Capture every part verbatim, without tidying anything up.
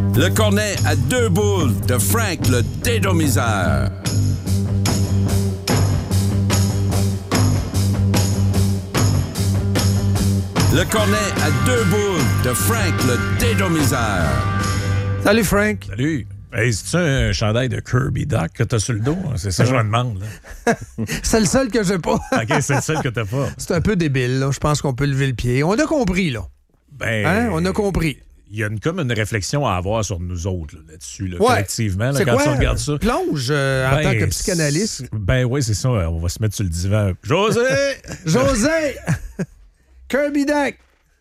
Le cornet à deux boules de Frank le dédomiseur. Le cornet à deux boules de Frank le dédomiseur. Salut, Frank. Salut. Hey, c'est-tu un chandail de Kirby Duck que t'as sur le dos? C'est ça que je me demande. Là. C'est le seul que j'ai pas. OK, c'est le seul que t'as pas. C'est un peu débile, là. Je pense qu'on peut lever le pied. On a compris, là. Ben... Hein? On a compris. Il y a une, comme une réflexion à avoir sur nous autres là, là-dessus, là, ouais. collectivement, là, c'est quand quoi? tu regardes ça. Plonge euh, en ben, tant que psychanalyste. Ben oui, c'est ça. On va se mettre sur le divan. José! José! Kirby Duck!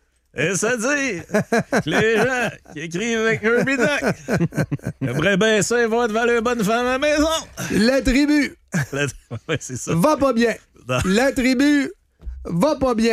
Et ça dit que les gens qui écrivent avec Kirby Duck devraient baisser vont devant leur bonne femme à la maison. La tribu! La... Ouais, c'est ça. Va pas bien. Non. La tribu va pas bien.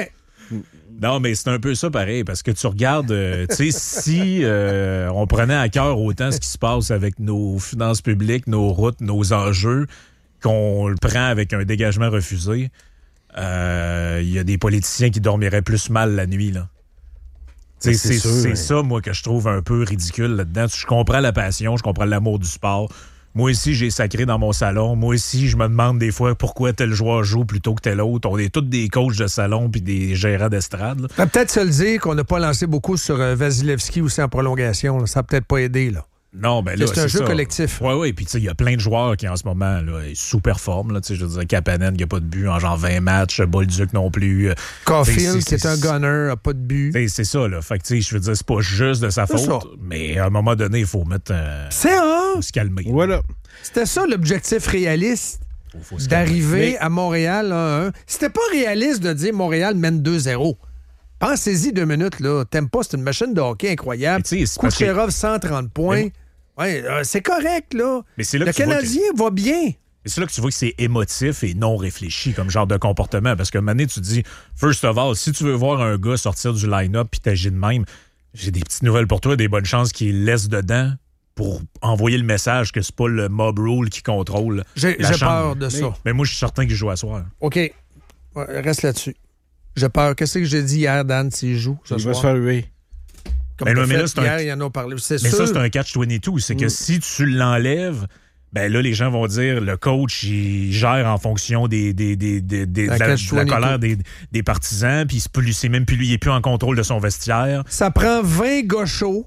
Non, mais c'est un peu ça pareil, parce que tu regardes, euh, tu sais, si euh, on prenait à cœur autant ce qui se passe avec nos finances publiques, nos routes, nos enjeux, qu'on le prend avec un dégagement refusé, il euh, y a des politiciens qui dormiraient plus mal la nuit, là. C'est, c'est, sûr, c'est ouais. ça, moi, que je trouve un peu ridicule là-dedans. Je comprends la passion, je comprends l'amour du sport. Moi aussi, j'ai sacré dans mon salon. Moi aussi, je me demande des fois pourquoi tel joueur joue plutôt que tel autre. On est tous des coachs de salon puis des gérants d'estrade. Là. Ça va peut-être se le dire qu'on n'a pas lancé beaucoup sur euh, Vasilevski aussi en prolongation. Là. Ça n'a peut-être pas aidé, là. Non, ben là, c'est, c'est un jeu ça. collectif. Oui, oui. Puis, tu sais, il y a plein de joueurs qui, en ce moment, là, sous-performent. Là, je veux dire, Kapanen, qui n'a pas de but en genre vingt matchs. Bolduc non plus. Caulfield, qui est un gunner, n'a pas de but. C'est, c'est ça, là. Fait que, tu sais, je veux dire, c'est pas juste de sa c'est faute. Ça. Mais à un moment donné, il faut mettre. Euh, c'est un. Faut se calmer. Voilà. C'était ça l'objectif réaliste. Faut, faut d'arriver mais... à Montréal un un. C'était pas réaliste de dire Montréal mène deux zéro. Pensez-y deux minutes, là. T'aimes pas, c'est une machine de hockey incroyable. Kucherov, cent trente points. Mais... Ouais, euh, c'est correct, là. Mais c'est là le que Canadien que... va bien. Mais c'est là que tu vois que c'est émotif et non réfléchi comme genre de comportement. Parce que maintenant, tu te dis, first of all, si tu veux voir un gars sortir du line-up puis t'agis de même, j'ai des petites nouvelles pour toi, des bonnes chances qu'il laisse dedans pour envoyer le message que c'est pas le mob rule qui contrôle j'ai, la j'ai chambre. peur de mais, ça. Mais moi, je suis certain qu'il joue à soir. OK. Ouais, reste là-dessus. J'ai peur. Qu'est-ce que j'ai dit hier, Dan, s'il joue ce il soir? va se faire huer. Comme mais, mais là, c'est hier, un... il en a parlé. C'est mais sûr. ça, c'est un catch vingt-deux. C'est mm. que si tu l'enlèves, ben là, les gens vont dire le coach, il gère en fonction des, des, des, des, des, de, la, de la colère des, des partisans, puis c'est, c'est même plus lui, il n'est plus en contrôle de son vestiaire. Ça prend vingt gauchos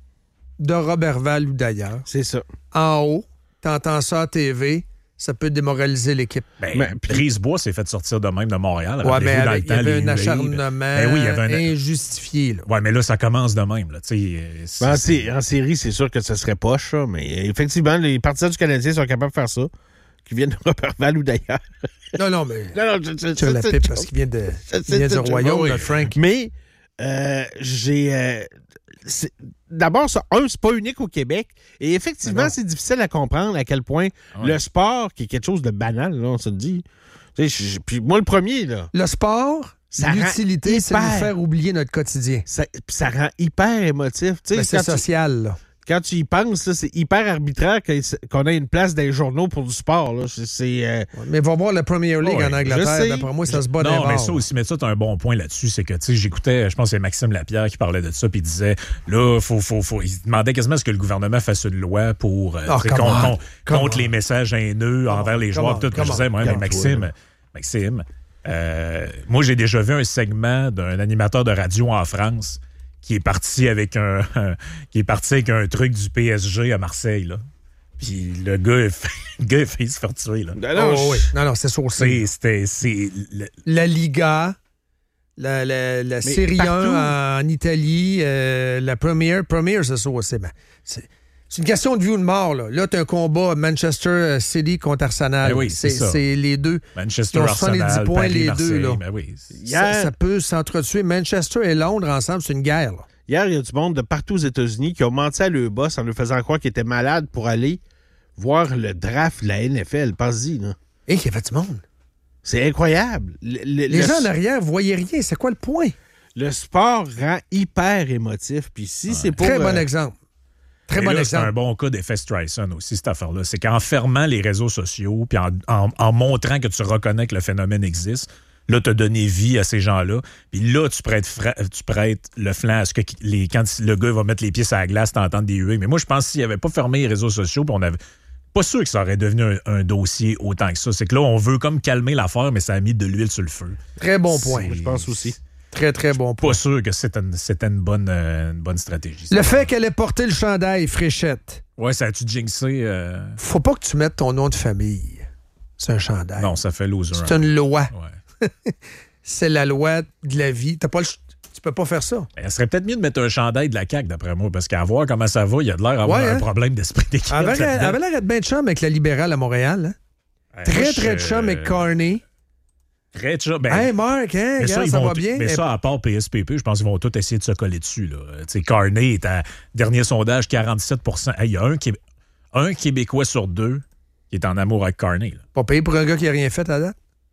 de Robertval ou d'ailleurs. C'est ça. En haut, t'entends ça à T V, ça peut démoraliser l'équipe. Ben, mais, Brisebois s'est fait sortir de même de Montréal. Ouais, mais avec, il y avait un acharnement ben oui, il y avait un... injustifié. Là. Ouais, mais là, ça commence de même. Là. Ben, en, sé- en série, c'est sûr que ça serait poche, ça, mais effectivement, les partisans du Canadien sont capables de faire ça, qui viennent de Robertval ou d'ailleurs. Non, non, mais non, non, je, je, tu as la pipe parce qu'il vient, de, il vient du royaume, oui. Frank. Mais euh, j'ai... Euh, c'est, d'abord, ça, un, c'est pas unique au Québec. Et effectivement, c'est difficile à comprendre à quel point ouais. le sport, qui est quelque chose de banal, là, on se le dit. Puis moi, le premier, là. Le sport, ça l'utilité, c'est de nous faire oublier notre quotidien. Ça, ça rend hyper émotif. Ben, c'est social, tu, là. Quand tu y penses, là, c'est hyper arbitraire qu'on ait une place dans les journaux pour du sport. Là. C'est, euh... Mais va voir la Premier League ouais, en Angleterre. D'après moi, ça se bat Non, mais bars. Ça aussi, mais ça, t'as un bon point là-dessus. C'est que, tu sais, j'écoutais, je pense que c'est Maxime Lapierre qui parlait de ça, puis il disait, là, faut, faut, faut. Il demandait quasiment à ce que le gouvernement fasse une loi pour, euh, oh, con, con, contre les messages haineux come envers les joueurs. Tout, je disais, moi, mais Maxime, toi, Maxime, euh, moi, j'ai déjà vu un segment d'un animateur de radio en France qui est parti avec un, un qui est parti avec un truc du P S G à Marseille, là. Puis le gars, le gars a failli se faire tuer, là. Non, non, oh, oui. non, non c'est sourcé. C'est, c'est, le... La Liga, la, la, la Serie un en Italie, euh, la Premier, Premier, c'est sourcé. Ben, c'est, c'est une question de vie ou de mort, là. Là, t'as un combat Manchester City contre Arsenal. Ben oui, c'est, c'est, ça. c'est les deux. Manchester, ils ont Arsenal, soixante-dix points, Paris, les Marseille, deux, là. Ben oui. Ça, ça peut s'entretuer. Manchester et Londres ensemble, c'est une guerre, là. Hier, il y a du monde de partout aux États-Unis qui ont menti à leur boss en leur faisant croire qu'ils étaient malades pour aller voir le draft de la N F L. Pense-y, là. Et qu'il y avait du monde. C'est incroyable. Le, le, Les le... gens en arrière voyaient rien. C'est quoi le point? Le sport rend hyper émotif. Puis si ouais. c'est pour... Très bon euh... exemple. Très Et bon là, exemple. C'est un bon cas d'effet Streisand aussi, cette affaire-là. C'est qu'en fermant les réseaux sociaux puis en, en, en montrant que tu reconnais que le phénomène existe, Là, tu as donné vie à ces gens-là. Puis là, tu prêtes, fra- tu prêtes le flanc à ce que les, quand le gars va mettre les pieds sur la glace, t'entends des huées. Mais moi, je pense que s'il n'avait pas fermé les réseaux sociaux, puis on avait pas sûr que ça aurait devenu un, un dossier autant que ça. C'est que là, on veut comme calmer l'affaire, mais ça a mis de l'huile sur le feu. Très bon point. Je pense aussi. Très, très bon point. Pas sûr que c'était une, c'était une, bonne, euh, une bonne stratégie. Le fait qu'elle ait porté le chandail Fréchette. Ouais, ça a-tu jinxé? Euh... Faut pas que tu mettes ton nom de famille. C'est un chandail. Non, ça fait loser. C'est une loi. Ouais. C'est la loi de la vie. T'as pas le... Tu peux pas faire ça. Il serait peut-être mieux de mettre un chandail de la C A Q, d'après moi, parce qu'à voir comment ça va, il y a de l'air d'avoir Ouais, un hein? problème d'esprit d'équipe. Elle avait là-dedans. elle avait l'air d'être bien de chum avec la libérale à Montréal. Hein? Ouais, Très, moi, très de je- chum avec Carney. Très chum. Ben, Hey, Marc, hein? mais Regarde, ça, ils ça vont va tout- bien. Mais ça, à part P S P P, je pense qu'ils vont tous essayer de se coller dessus. Là. Tu sais, Carney est à dernier sondage, quarante-sept pour cent. Hey, il y a un, Québé- un Québécois sur deux qui est en amour avec Carney. Là. Pas payé pour un gars qui a rien fait à date.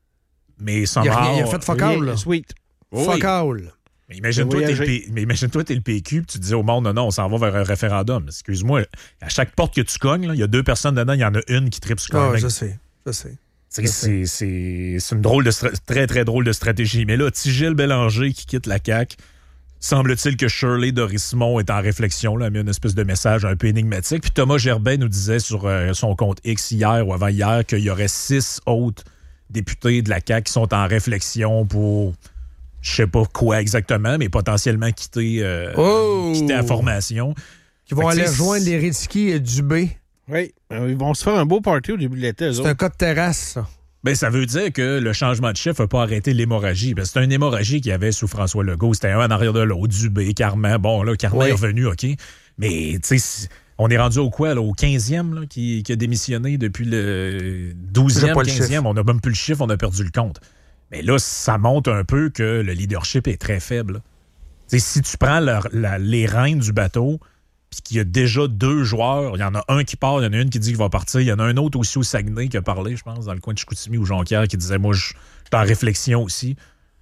Mais Il a, rien- il a fait fuck all, là. Sweet. Oui. Fuck all. Mais imagine-toi, De t'es le, voyager. P... mais imagine-toi, t'es le P Q, puis tu dis au monde, non, non, on s'en va vers un référendum. Excuse-moi, à chaque porte que tu cognes, là, il y a deux personnes dedans, il y en a une qui tripe sur Ah, Carney. je sais. Je sais. C'est, c'est, c'est, c'est une drôle de stra- très, très drôle de stratégie. Mais là, Tigil Bélanger qui quitte la C A Q, semble-t-il que Shirley Dorismont est en réflexion, là, elle a mis une espèce de message un peu énigmatique. Puis Thomas Gerbet nous disait sur euh, son compte X hier ou avant-hier qu'il y aurait six autres députés de la C A Q qui sont en réflexion pour, je sais pas quoi exactement, mais potentiellement quitter, euh, Oh! quitter la formation. Qui vont Fait que, aller tu sais, rejoindre les Ritski et Dubé. Oui. Euh, Ils vont se faire un beau party au début de l'été, eux C'est autres. un cas de terrasse, ça. Ben, ça veut dire que le changement de chef n'a pas arrêté l'hémorragie. Ben, c'est une hémorragie qu'il y avait sous François Legault. C'était un en arrière de l'autre, Dubé, Carman. Bon, là, Carman Oui. est revenu, OK. Mais, tu sais, on est rendu au quoi, là, au quinzième, là, qui, qui a démissionné depuis le douzième, J'ai pas le quinzième. On n'a même plus le chiffre, on a perdu le compte. Mais là, ça montre un peu que le leadership est très faible. Tu sais, si tu prends leur- la- les rênes du bateau, puis qu'il y a déjà deux joueurs, il y en a un qui part, il y en a une qui dit qu'il va partir, il y en a un autre aussi au Saguenay qui a parlé, je pense, dans le coin de Chicoutimi ou Jonquière, qui disait, moi, je suis en réflexion aussi.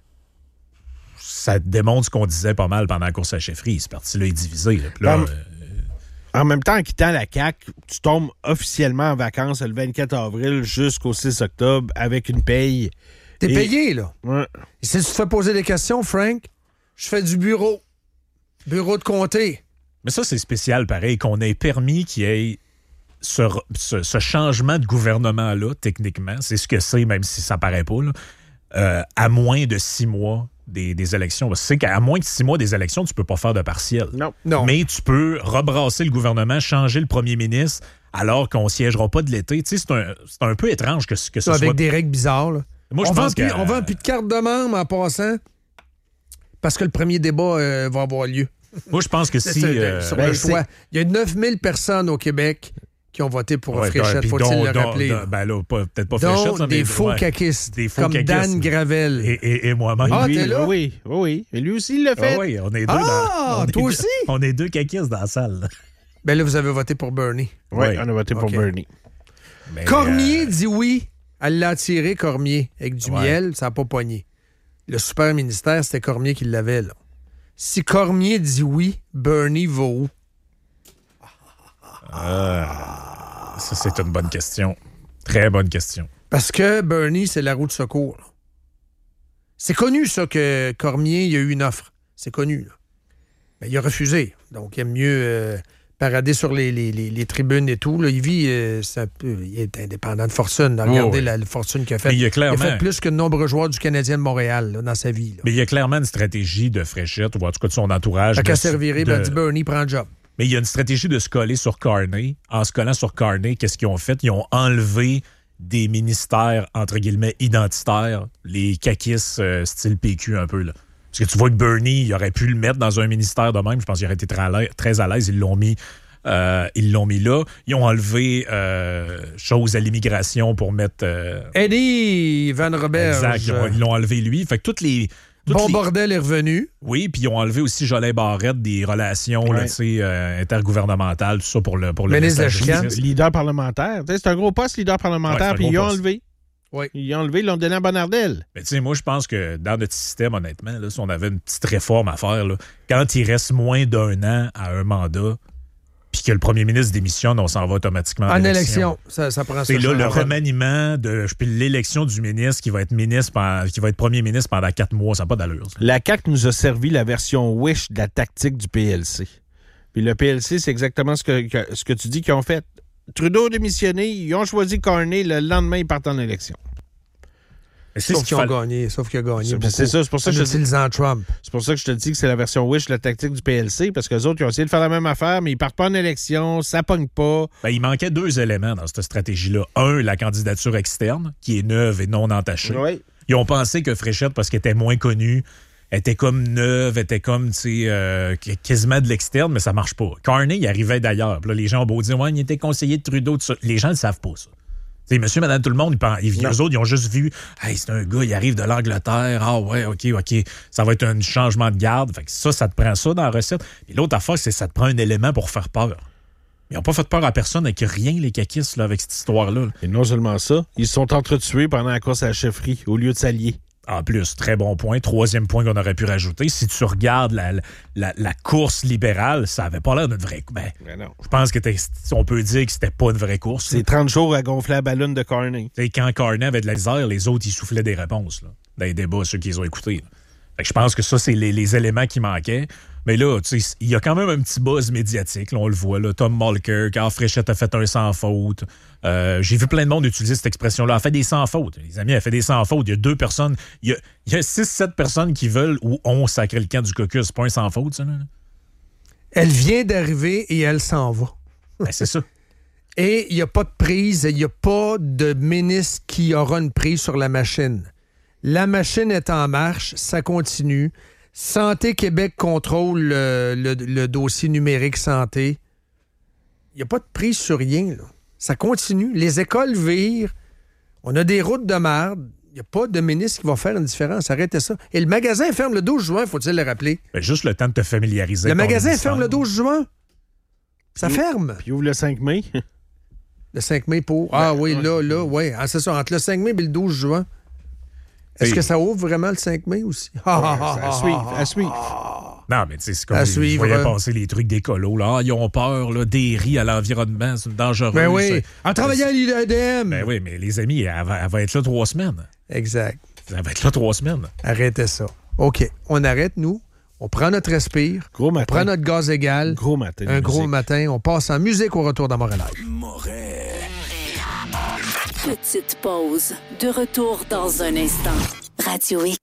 Ça démontre ce qu'on disait pas mal pendant la course à la chefferie. Ce parti-là est divisé. Là. Puis là, Comme- euh, En même temps, en quittant la C A Q, tu tombes officiellement en vacances le vingt-quatre avril jusqu'au six octobre avec une paye. T'es Et- payé, là. Ouais. Et si tu te fais poser des questions, Frank, je fais du bureau. Bureau de comté. Mais ça, c'est spécial, pareil, qu'on ait permis qu'il y ait ce, ce- ce changement de gouvernement-là, techniquement. C'est ce que c'est, même si ça paraît pas, là, euh, à moins de six mois des, des élections. Parce que c'est qu'à moins de six mois des élections, tu peux pas faire de partiel. Non. Non. Mais tu peux rebrasser le gouvernement, changer le premier ministre, alors qu'on siégera pas de l'été. Tu sais, c'est un, c'est un peu étrange que, que ce Avec soit... des règles bizarres, là. Moi, je on, vend pense plus, que... on vend plus de cartes de membre en passant parce que le premier débat euh, va avoir lieu. Moi, je pense que C'est si... ça, euh, sur ben, le c'est- choix. Il y a neuf mille personnes au Québec qui ont voté pour ouais, Fréchette, puis faut-il dont- le dont- rappeler. dont- ben là, pas- peut-être pas Donc, Fréchette, là, des mais- faux ouais. caquistes, Des faux comme caquistes. Dan Gravel. Et, et- et moi-même. Ah, Lui, t'es là? Oui, oui, oui. Et lui aussi, il l'a Ah fait. oui, on est deux Ah, dans... on est toi deux- aussi? On est deux caquistes dans la salle. là. Ben là, vous avez voté pour Bernie. Oui, Ouais. on a voté pour Ok. Bernie. Mais, Cormier euh, dit oui. Elle l'a attiré, Cormier, avec du Ouais. miel, ça n'a pas pogné. Le super ministère, c'était Cormier qui l'avait, là. Si Cormier dit oui, Bernie va où? ça, c'est une bonne question. Très bonne question. Parce que Bernie, c'est la roue de secours. là. C'est connu, ça, que Cormier, il y a eu une offre. C'est connu, là. Mais il a refusé. Donc, il aime mieux euh, parader sur les, les- les- les tribunes et tout. Là, il vit, euh, c'est un peu- il est indépendant de fortune. Regardez Oh, oui. la, la fortune qu'il a Mais faite. il y a Il a clairement... fait plus que de nombreux joueurs du Canadien de Montréal là, dans sa vie. Là. Mais il y a clairement une stratégie de Fréchette, ou en tout cas de son entourage. Fait de- qu'à servirait, de- ben, dit Bernie prend le job. Mais il y a une stratégie de se coller sur Carney. En se collant sur Carney, qu'est-ce qu'ils ont fait? Ils ont enlevé des ministères, entre guillemets, identitaires, les caquistes euh, style P Q un peu. Là. Parce que tu vois que Bernie, il aurait pu le mettre dans un ministère de même. Je pense qu'il aurait été très à l'aise. Très à l'aise. Ils l'ont mis, euh, ils l'ont mis là. Ils ont enlevé euh, choses à l'immigration pour mettre... euh, Eddie Van Roberge. exact. Ils ont- ils l'ont enlevé lui. Fait que toutes les... toutes Bon les- bordel est revenu. Oui, puis ils ont enlevé aussi Jolin Barrette des relations là, Ouais. tu sais, euh, intergouvernementales, tout ça pour le pour le Ministre de la message chicane. raciste. Leader parlementaire. Tu sais, c'est un gros poste, leader Ouais, c'est parlementaire, un puis gros ils l'ont poste. enlevé. Oui. Ils l'ont enlevé, ils l'ont donné à Bonardel. Mais tu sais, moi, je pense que dans notre système, honnêtement, là, si on avait une petite réforme à faire, là, quand il reste moins d'un an à un mandat, puis que le premier ministre démissionne, on s'en va automatiquement en, en élection. élection. Ça, ça prend ça. C'est là le change. remaniement, de, puis l'élection du ministre qui va être ministre, pendant, qui va être premier ministre pendant quatre mois. Ça n'a pas d'allure. Ça. La C A Q nous a servi la version Wish de la tactique du P L C. Puis le P L C, c'est exactement ce que, que, ce que tu dis qu'ils ont fait. Trudeau a démissionné, ils ont choisi Carney, le lendemain, ils partent en élection. C'est Sauf ce qu'ils ont fa... gagné. Sauf qu'il a gagné C'est, beaucoup. c'est ça, c'est pour ça en que je utilisant Trump. C'est pour ça que je te dis que c'est la version Wish, la tactique du P L C, parce que les autres, ils ont essayé de faire la même affaire, mais ils partent pas en élection, ça pogne pas. Ben, il manquait deux éléments dans cette stratégie-là. Un, la candidature externe, qui est neuve et non entachée. Oui. Ils ont pensé que Fréchette, parce qu'elle était moins connue, était comme neuve, était comme, tu sais, euh, quasiment de l'externe, mais ça marche pas. Carney, il arrivait d'ailleurs. Puis là, les gens ont beau dire, ouais, il était conseiller de Trudeau, tout ça. Les gens ne savent pas ça. T'sais, monsieur, madame, tout le monde, ils pensent, ils, eux autres, ils ont juste vu, hey, c'est un gars, il arrive de l'Angleterre, ah ouais, OK, OK, ça va être un changement de garde. Fait que ça, ça te prend ça dans la recette. Puis l'autre affaire, c'est que ça te prend un élément pour faire peur. Ils n'ont pas fait peur à personne avec rien, les caquistes, là, avec cette histoire-là. Là. Et non seulement ça, ils se sont entretués pendant la course à la chefferie, au lieu de s'allier. En plus, très bon point. Troisième point qu'on aurait pu rajouter, si tu regardes la, la, la course libérale, ça avait pas l'air d'une vraie course. Ben, Ben non. je pense que on peut dire que c'était pas une vraie course. C'est trente jours à gonfler la ballonne de Carney. T'sais, quand Carney avait de la misère, les autres, ils soufflaient des réponses. Là, dans les débats, ceux qui les ont écoutés. Là. Fait que je pense que ça, c'est les, les éléments qui manquaient. Mais là, tu sais, il y a quand même un petit buzz médiatique. Là, on le voit. Là, Tom Mulcair, quand Fréchette a fait un sans faute. Euh, j'ai vu plein de monde utiliser cette expression-là. Elle a fait des sans fautes. Les amis, elle a fait des sans fautes. Il y a deux personnes. Il y a, il y a six, sept personnes qui veulent ou ont sacré le camp du caucus. C'est pas un sans faute, ça, là? Elle vient d'arriver et elle s'en va. Ben, c'est ça. Et il n'y a pas de prise, il n'y a pas de ministre qui aura une prise sur la machine. La machine est en marche, ça continue. Santé Québec contrôle le, le, le dossier numérique santé. Il n'y a pas de prise sur rien, là. Ça continue. Les écoles virent. On a des routes de merde. Il n'y a pas de ministre qui va faire une différence. Arrêtez ça. Et le magasin ferme le douze juin, faut-il le rappeler. Ben, juste le temps de te familiariser. Le avec ton magasin ministère. ferme le douze juin. Ça Puis- ferme. Puis ouvre le cinq mai. Le cinq mai pour... Ah Ben, oui, ouais. là, là, oui. Ah, c'est ça, entre le cinq mai et le douze juin. Est-ce Et- que ça ouvre vraiment le cinq mai aussi? Ah, ah, ah, à ah, suivre, ah, à suivre. Non, mais tu sais, c'est comme À je suivre. voyais passer les trucs d'écolo. Là. Ah, ils ont peur, là, des riz à l'environnement, c'est dangereux. Ben oui. c'est- En travaillant à l'I D M. Ben oui, mais les amis, elle va, elle va être là trois semaines. Exact. Elle va être là trois semaines. Arrêtez ça. OK. On arrête, nous. On prend notre respire. Gros On matin. prend notre gaz égal. Gros matin. Un de gros musique. matin. On passe en musique au retour dans Montréal. Petite pause. De retour dans un instant. Radio X.